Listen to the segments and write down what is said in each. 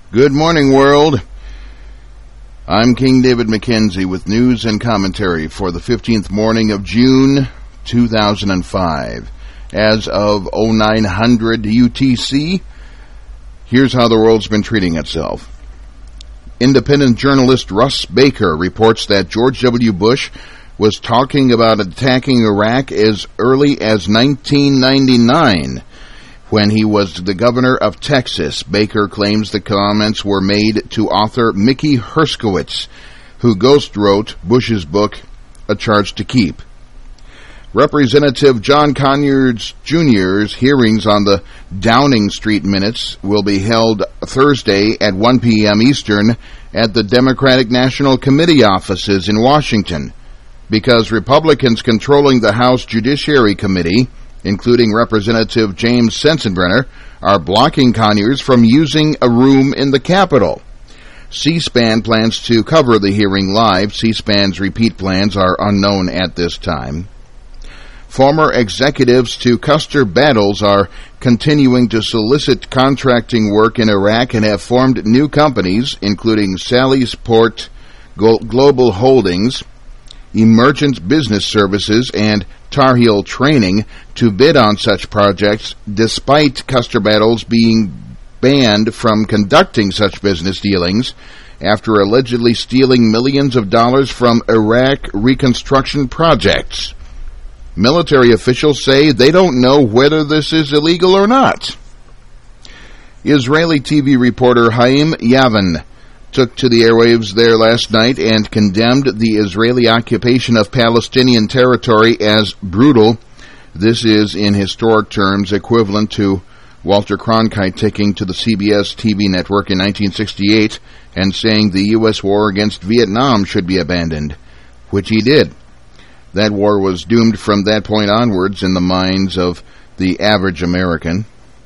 Good morning, world. I'm King David McKenzie with news and commentary for the 15th morning of June 2005. As of 0900 UTC, here's how the world's been treating itself. Independent journalist Russ Baker reports that George W. Bush was talking about attacking Iraq as early as 1999. When he was the governor of Texas. Baker claims the comments were made to author Mickey Herskowitz, who ghost-wrote Bush's book, A Charge to Keep. Representative John Conyers Jr.'s hearings on the Downing Street minutes will be held Thursday at 1 p.m. Eastern at the Democratic National Committee offices in Washington, because Republicans controlling the House Judiciary Committee, including Representative James Sensenbrenner, are blocking Conyers from using a room in the Capitol. C-SPAN plans to cover the hearing live. C-SPAN's repeat plans are unknown at this time. Former executives to Custer Battles are continuing to solicit contracting work in Iraq and have formed new companies, including Sally's Port Global Holdings, Emergent Business Services, and Tar Heel Training to bid on such projects, despite Custer Battles being banned from conducting such business dealings after allegedly stealing millions of dollars from Iraq reconstruction projects. Military officials say they don't know whether this is illegal or not. Israeli TV reporter Haim Yavin took to the airwaves there last night and condemned the Israeli occupation of Palestinian territory as brutal. This is, in historic terms, equivalent to Walter Cronkite taking to the CBS TV network in 1968 and saying the U.S. war against Vietnam should be abandoned, which he did. That war was doomed from that point onwards in the minds of the average American.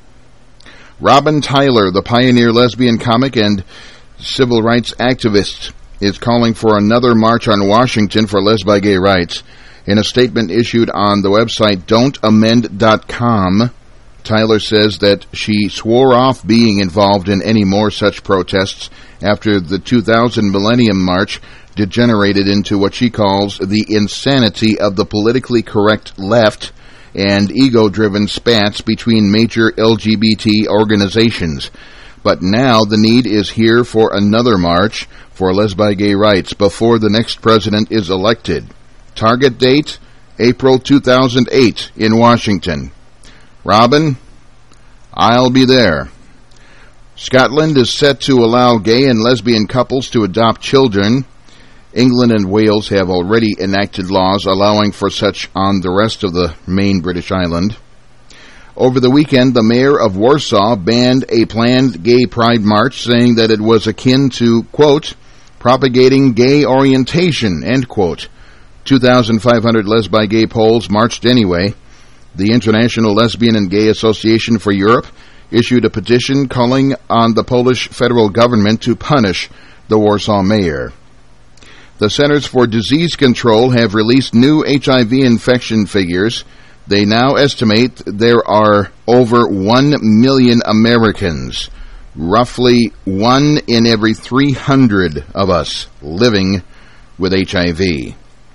Robin Tyler, the pioneer lesbian comic and civil rights activist, is calling for another march on Washington for lesbi gay rights. In a statement issued on the website don'tamend.com, Tyler says that she swore off being involved in any more such protests after the 2000 Millennium March degenerated into what she calls the insanity of the politically correct left and ego-driven spats between major LGBT organizations. But now the need is here for another march for lesbi gay rights before the next president is elected. Target date, April 2008 in Washington. Robin, I'll be there. Scotland is set to allow gay and lesbian couples to adopt children. England and Wales have already enacted laws allowing for such on the rest of the main British island. Over the weekend, the mayor of Warsaw banned a planned gay pride march, saying that it was akin to, quote, propagating gay orientation, end quote. 2,500 lesbi-gay Poles marched anyway. The International Lesbian and Gay Association for Europe issued a petition calling on the Polish federal government to punish the Warsaw mayor. The Centers for Disease Control have released new HIV infection figures. They now estimate there are over 1 million Americans, roughly 1 in every 300 of us living with HIV.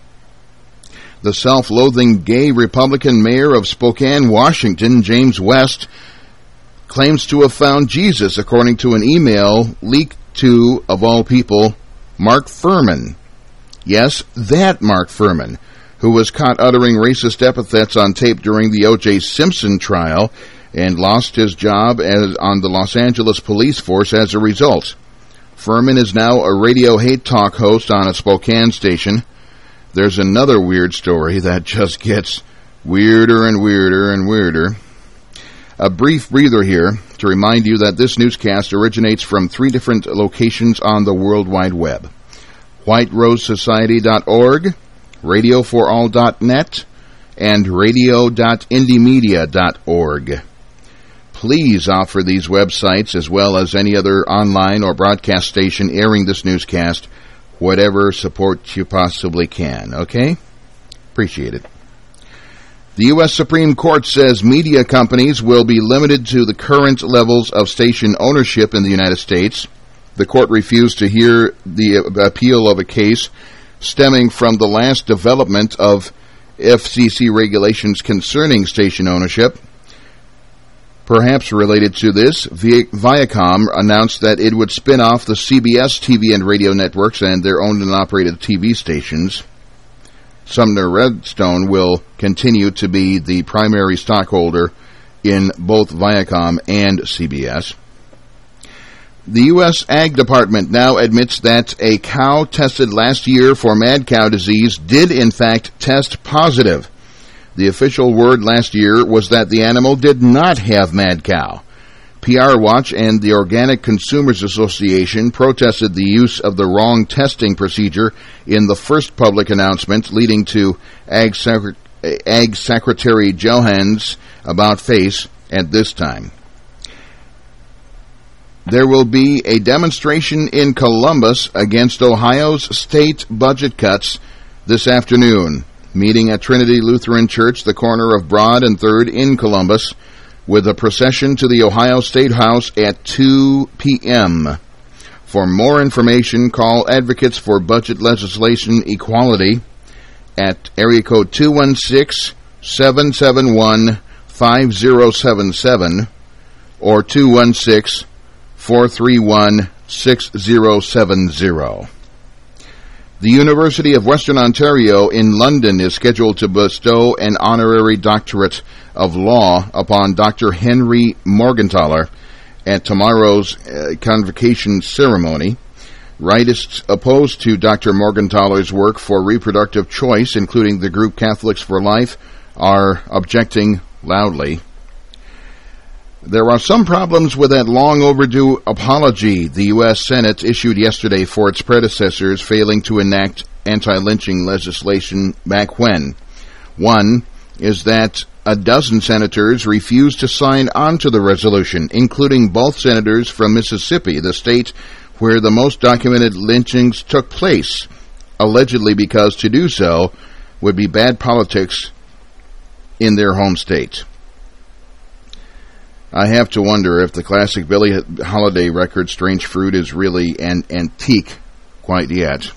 The self-loathing gay Republican mayor of Spokane, Washington, James West, claims to have found Jesus, according to an email leaked to, of all people, Mark Furman. Yes, that Mark Furman, who was caught uttering racist epithets on tape during the O.J. Simpson trial and lost his job on the Los Angeles police force as a result. Furman is now a radio hate talk host on a Spokane station. There's another weird story that just gets weirder and weirder and weirder. A brief breather here to remind you that this newscast originates from 3 different locations on the World Wide Web. WhiteRoseSociety.org, RadioForAll.net, and Radio.indiemedia.org. Please offer these websites, as well as any other online or broadcast station airing this newscast, whatever support you possibly can, okay? Appreciate it. The U.S. Supreme Court says media companies will be limited to the current levels of station ownership in the United States. The court refused to hear the appeal of a case stemming from the last development of FCC regulations concerning station ownership. Perhaps related to this, Viacom announced that it would spin off the CBS TV and radio networks and their owned and operated TV stations. Sumner Redstone will continue to be the primary stockholder in both Viacom and CBS. The U.S. Ag Department now admits that a cow tested last year for mad cow disease did in fact test positive. The official word last year was that the animal did not have mad cow. PR Watch and the Organic Consumers Association protested the use of the wrong testing procedure in the first public announcement, leading to Ag Secretary Johannes about-face at this time. There will be a demonstration in Columbus against Ohio's state budget cuts this afternoon. Meeting at Trinity Lutheran Church, the corner of Broad and 3rd in Columbus, with a procession to the Ohio State House at 2 p.m. For more information, call Advocates for Budget Legislation Equality at area code 216-771-5077 or 216-431-6070. The University of Western Ontario in London is scheduled to bestow an honorary doctorate of law upon Dr. Henry Morgentaler at tomorrow's convocation ceremony. Rightists opposed to Dr. Morgentaler's work for reproductive choice, including the group Catholics for Life, are objecting loudly. There are some problems with that long-overdue apology the U.S. Senate issued yesterday for its predecessors failing to enact anti-lynching legislation back when. One is that a dozen senators refused to sign on to the resolution, including both senators from Mississippi, the state where the most documented lynchings took place, allegedly because to do so would be bad politics in their home state. I have to wonder if the classic Billie Holiday record, Strange Fruit, is really an antique quite yet.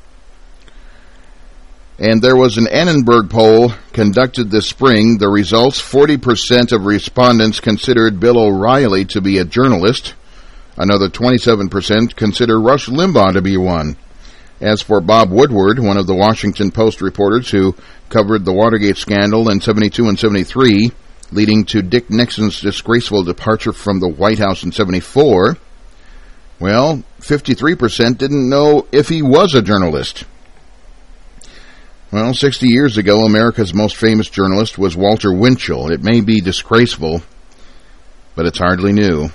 And there was an Annenberg poll conducted this spring. The results, 40% of respondents considered Bill O'Reilly to be a journalist. Another 27% consider Rush Limbaugh to be one. As for Bob Woodward, one of the Washington Post reporters who covered the Watergate scandal in 72 and 73, leading to Dick Nixon's disgraceful departure from the White House in 74, well, 53% didn't know if he was a journalist. Well, 60 years ago, America's most famous journalist was Walter Winchell. It may be disgraceful, but it's hardly new.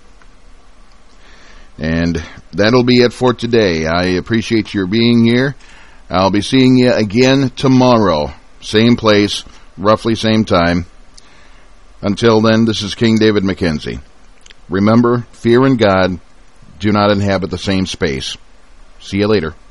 And that'll be it for today. I appreciate your being here. I'll be seeing you again tomorrow. Same place, roughly same time. Until then, this is King David McKenzie. Remember, fear and God do not inhabit the same space. See you later.